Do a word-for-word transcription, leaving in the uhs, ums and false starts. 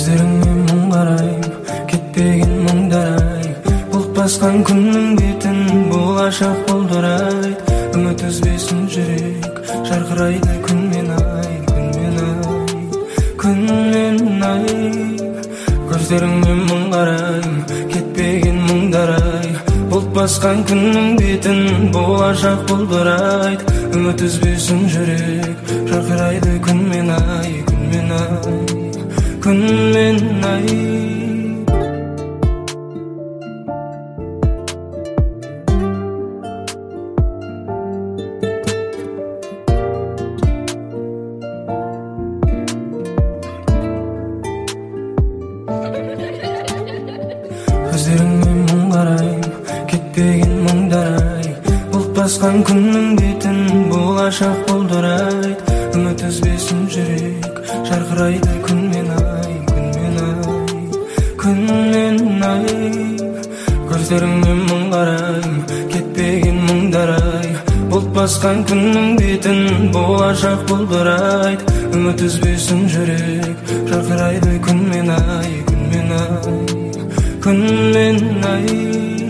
Көздеріңе мұң қарайым, кетпеген мұңдар-ай. Бұлт басқан күннің бетін болашақ бұлдырайды. Үміт үзбесін жүрек, жарқырайды күнмен ай, күнмен ай, күнмен ай. Көздеріңе мұң қарайым, кетпеген мұңдар-ай. Бұлт басқан күннің бетін болашақ бұлдырайды. Үміт үзбесін жүрек, жарқырайды күнмен ай, күнмен ай, күнмен ай. Көздеріңе мұң қарайым, кетпеген мұңдар-ай. Бұлт басқан күннің бетін болашақ бұлдырайды. Үміт үзбесін жүрек, жарқырайды күнмен ай, күнмен ай, күнмен ай. Көздеріңе мұң қарайым, кетпеген мұңдар-ай. Бұлт басқан күннің бетін болашақ бұлдырайды. Үміт үзбесін жүрек, жарқырайды күнмен ай, күнмен ай, күнмен ай.